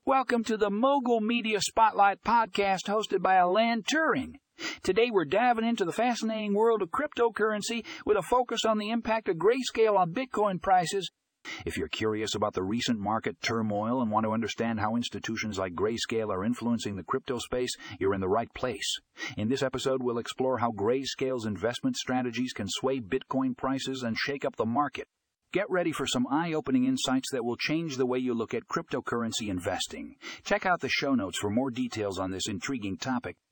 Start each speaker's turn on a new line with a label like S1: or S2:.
S1: Welcome to the Mogul Media Spotlight podcast hosted by Alan Turing. Today we're diving into the fascinating world of cryptocurrency with a focus on the impact of Grayscale on Bitcoin prices. If you're curious about the recent market turmoil and want to understand how institutions like Grayscale are influencing the crypto space, you're in the right place. In this episode, we'll explore how Grayscale's investment strategies can sway Bitcoin prices and shake up the market. Get ready for some eye-opening insights that will change the way you look at cryptocurrency investing. Check out the show notes for more details on this intriguing topic.